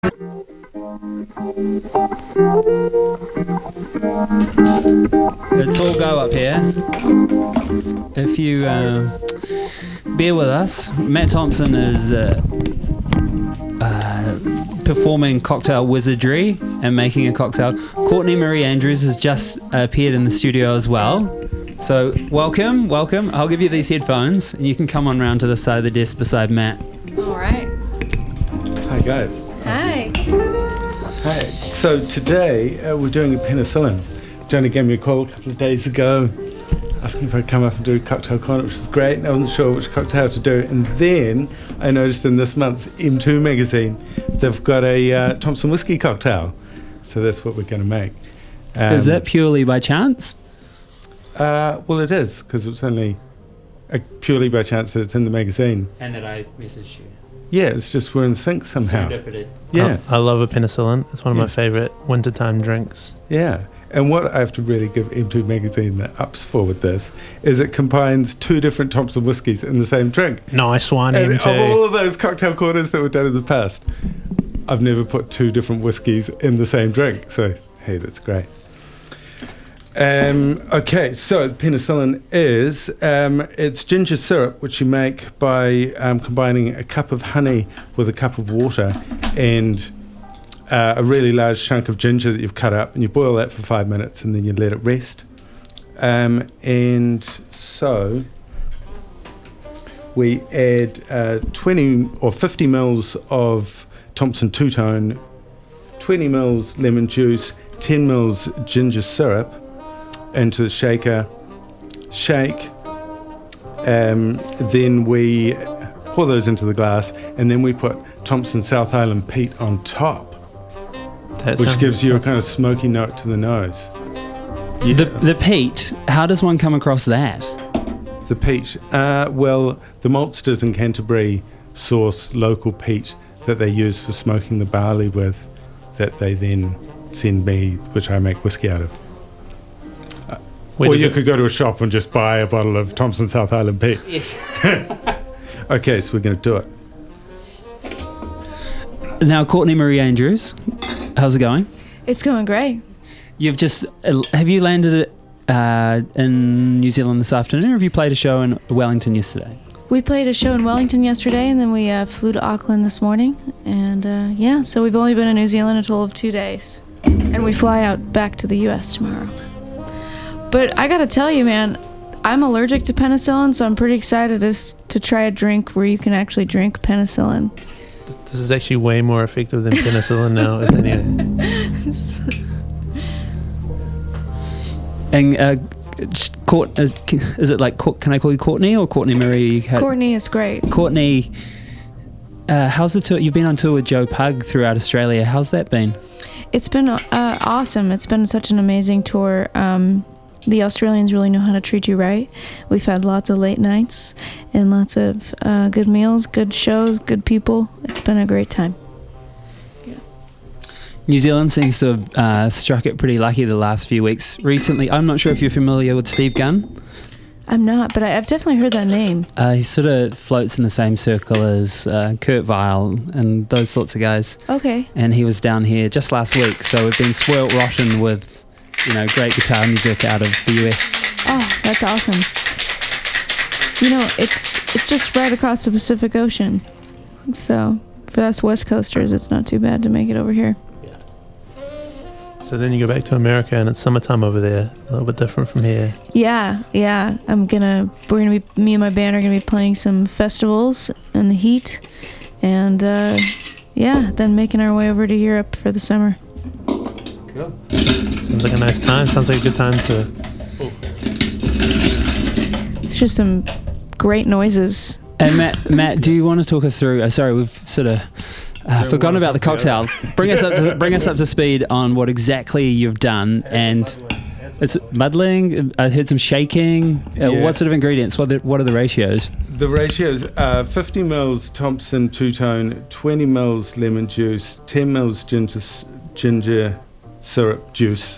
It's all go up here. If you bear with us, Matt Thompson is performing cocktail wizardry and making a cocktail. Courtney Marie Andrews has just appeared in the studio as well. So welcome. I'll give you these headphones and you can come on round to the side of the desk beside Matt. All right. Hi guys. Hi. Hi. So today we're doing a penicillin. Johnny gave me a call a couple of days ago asking if I'd come up and do a cocktail corner, which was great, and I wasn't sure which cocktail to do. And then I noticed in this month's M2 magazine they've got a Thompson whiskey cocktail. So that's what we're going to make. Is that purely by chance? Well, it is, because it's only purely by chance that it's in the magazine. And that I messaged you. Yeah, it's just we're in sync somehow. Serendipity. Yeah. I love a penicillin. It's one of my favourite wintertime drinks. Yeah. And what I have to really give M2 magazine the ups for with this is it combines two different Thompson whiskies in the same drink. Nice one, And M2. of all of those cocktail corners that were done in the past, I've never put two different whiskies in the same drink. So, hey, that's great. Okay, so penicillin is it's ginger syrup, which you make by combining a cup of honey with a cup of water and a really large chunk of ginger that you've cut up, and you boil that for 5 minutes and then you let it rest. And so we add 20 or 50 mils of Thompson Two-Tone, 20 mils lemon juice, 10 mils ginger syrup into the shaker, shake, then we pour those into the glass, and then we put Thompson South Island peat on top, which gives you a kind of smoky note to the nose. Yeah. The peat, how does one come across that? The peat, well, the maltsters in Canterbury source local peat that they use for smoking the barley with, that they then send me, which I make whiskey out of. Or you could go to a shop and just buy a bottle of Thompson South Island peat. Yes. Okay, so we're going to do it. Now, Courtney Marie Andrews, how's it going? It's going great. Have you landed in New Zealand this afternoon, or have you played a show in Wellington yesterday? We played a show in Wellington yesterday, and then we flew to Auckland this morning. And so we've only been in New Zealand a total of 2 days. And we fly out back to the U.S. tomorrow. But I gotta tell you, man, I'm allergic to penicillin, so I'm pretty excited to try a drink where you can actually drink penicillin. This is actually way more effective than penicillin now, isn't it? And is it like, can I call you Courtney or Courtney Marie? Courtney is great. Courtney, how's the tour? You've been on tour with Joe Pug throughout Australia. How's that been? It's been awesome. It's been such an amazing tour. The Australians really know how to treat you right. We've had lots of late nights and lots of good meals, good shows, good people. It's been a great time. Yeah. New Zealand seems to have struck it pretty lucky the last few weeks. Recently, I'm not sure if you're familiar with Steve Gunn. I'm not, but I've definitely heard that name. He sort of floats in the same circle as Kurt Weill and those sorts of guys. Okay. And he was down here just last week, so we've been spoilt rotten with, great guitar music out of the US. Oh, that's awesome. It's just right across the Pacific Ocean. So for us West Coasters, it's not too bad to make it over here. Yeah. So then you go back to America and it's summertime over there, a little bit different from here. Yeah. Me and my band are gonna be playing some festivals in the heat, and then making our way over to Europe for the summer. Cool. Sounds like a nice time. Sounds like a good time to... It's just some great noises. And Matt, do you want to talk us through? Sorry, we've sort of forgotten about the cocktail. Bring us up to speed on what exactly you've done. And it's muddling. I heard some shaking. What sort of ingredients? What are the ratios? The ratios are 50 mils Thompson Two-Tone, 20 mils lemon juice, 10 mils ginger syrup juice.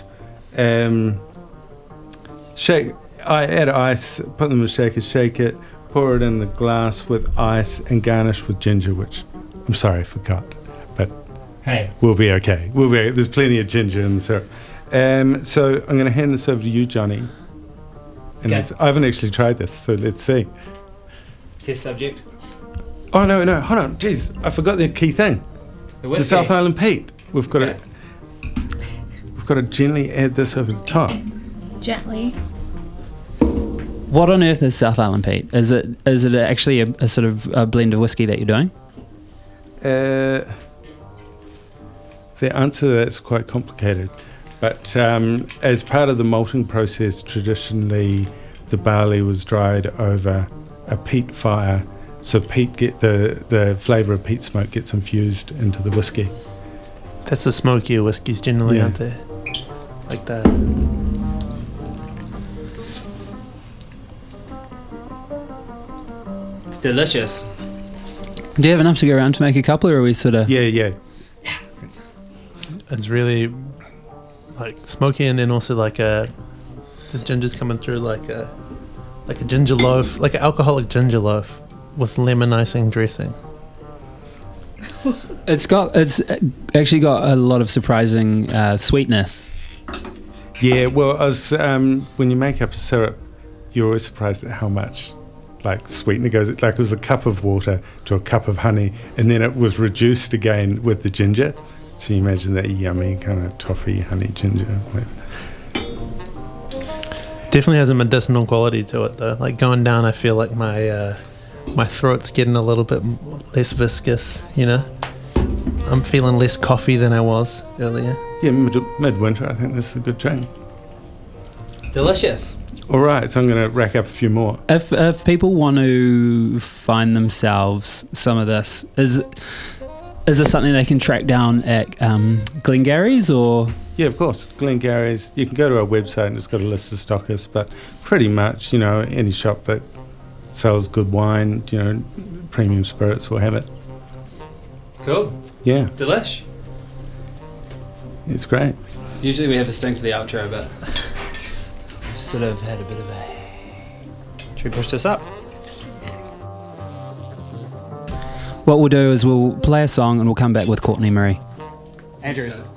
Shake. I add ice, put them in a shaker, shake it, pour it in the glass with ice, and garnish with ginger, which I'm sorry I forgot, but Hey. We'll be okay. There's plenty of ginger in the syrup. So I'm going to hand this over to you, Johnny. And Okay. I haven't actually tried this, so let's see. Test subject. Oh, no, hold on. Jeez, I forgot the key thing. The South Island peat. We've got to gently add this over the top. Gently. What on earth is South Island peat? Is it actually a sort of a blend of whiskey that you're doing? The answer to that's quite complicated. But as part of the malting process, traditionally the barley was dried over a peat fire, so peat the flavour of peat smoke gets infused into the whiskey. That's the smokier whiskies generally, Yeah. aren't they? Like that. It's delicious. Do you have enough to go around to make a couple, or are we sort of... Yeah. It's really like smoky, and then also like the ginger's coming through like a ginger loaf, like an alcoholic ginger loaf with lemon icing dressing. It's actually got a lot of surprising sweetness. Yeah, well, when you make up a syrup, you're always surprised at how much like sweetener goes. Like it was a cup of water to a cup of honey, and then it was reduced again with the ginger. So you imagine that yummy kind of toffee, honey, ginger. Whatever. Definitely has a medicinal quality to it though. Like going down, I feel like my throat's getting a little bit less viscous. You know, I'm feeling less coffee than I was earlier. Yeah, midwinter, I think this is a good drink. Delicious. All right, so I'm going to rack up a few more. If people want to find themselves some of this, is this something they can track down at Glengarry's or? Yeah, of course, Glengarry's. You can go to our website and it's got a list of stockists, but pretty much, any shop that sells good wine, premium spirits will have it. Cool. Yeah, Delish. it's great. Usually we have a sting for the outro, but we've sort of had a bit of a... Should we push this up? What we'll do is we'll play a song and we'll come back with Courtney Murray. Andrews.